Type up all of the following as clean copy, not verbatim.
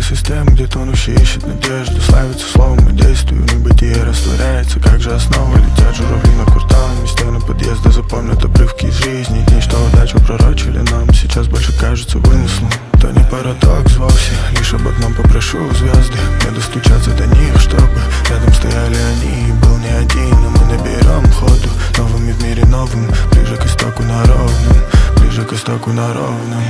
систем, где тонущий ищет надежду. Славится словом и действию, в небытие растворяется. Как же основа, летят журавли над кварталами. Стены подъезда запомнят обрывки из жизни. Дни, что удачу пророчили нам, сейчас больше кажется вымыслом. То не парадокс вовсе, лишь об одном попрошу звезды. Мне достучаться до них, чтобы рядом стояли они. И был не один, но мы наберем ходу. Новыми в мире новым, ближе к истоку на ровном. Ближе к истоку на ровном.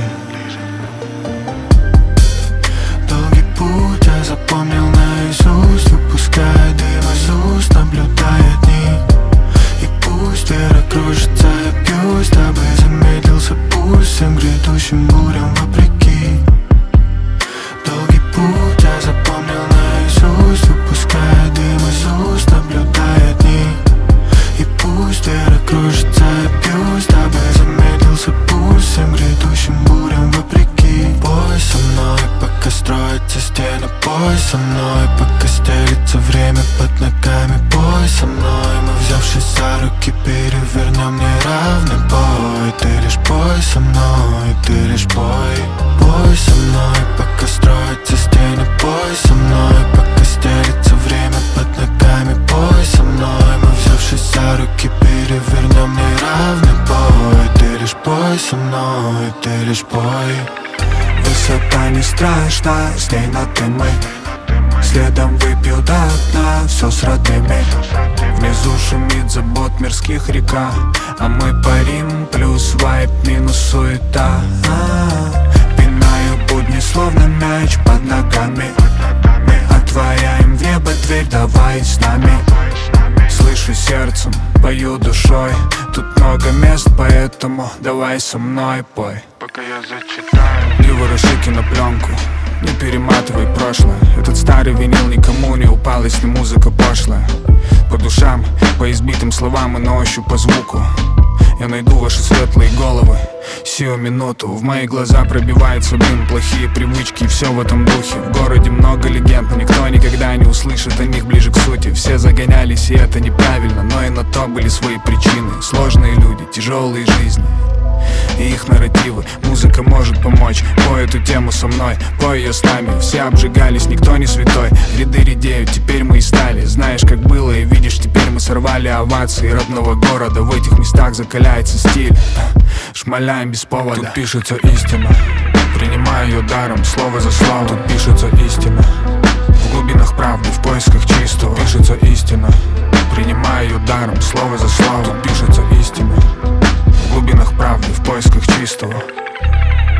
Долгий путь я запомнил наизусть, выпуская дым из уст, наблюдая дни. И пусть вера кружится, я бьюсь, дабы замедлился пульс всем грядущим бурям вопреки. Долгий путь я запомнил наизусть, выпуская дым из уст, наблюдая дни. И пусть вера кружится, я бьюсь, дабы замедлился пульс всем грядущим бурям вопреки. Бой со мной, пока строятся стены. Бой со мной, пока стелится время под ногами. Бой со мной, мы, взявшись за руки, перевернем неравный бой. Ты лишь бой со мной, ты лишь бой. Бой со мной, пока строятся стены. Бой со мной, пока стелится время под ногами. Бой со мной, мы, взявшись за руки, перевернем неравный бой. Ты лишь бой со мной, ты лишь бой. Высота не страшна, с ней на ты мы. Следом выпью до дна, все с родными. Внизу шумит забот мирских река, а мы парим, плюс вайп, минус суета. Пинаю будни, словно мяч под ногами. Мы отворяем в небо дверь, давай с нами. Слышу сердцем, пою душой. Тут много мест, поэтому давай со мной пой. Пока я зачитаю. Не вороши кинопленку, не перематывай прошлое. Этот старый винил никому не упал, если музыка пошлая. По душам, по избитым словам и на ощупь по звуку. Я найду ваши светлые головы сию минуту. В мои глаза пробивается дым, плохие привычки и все в этом духе. В городе много легенд, никто никогда не услышит о них ближе к сути. Все загонялись, и это неправильно, но и на то были свои причины. Сложные люди, тяжелые жизни и их нарративы. Музыка может помочь, пой эту тему со мной, пой ее с нами. Все обжигались, никто не святой. Ряды редеют, теперь мы и стали. Знаешь, как было, и видишь, теперь мы сорвали овации родного города. В этих местах закаляется стиль, шмаляем без повода. Тут пишется истина, принимаю ее даром, слово за слово. Тут пишется истина, в глубинах правды, в поисках чистого. Тут пишется истина, принимаю ее даром, слово за слово. Тут пишется истина, в глубинах правды, в поисках чистого.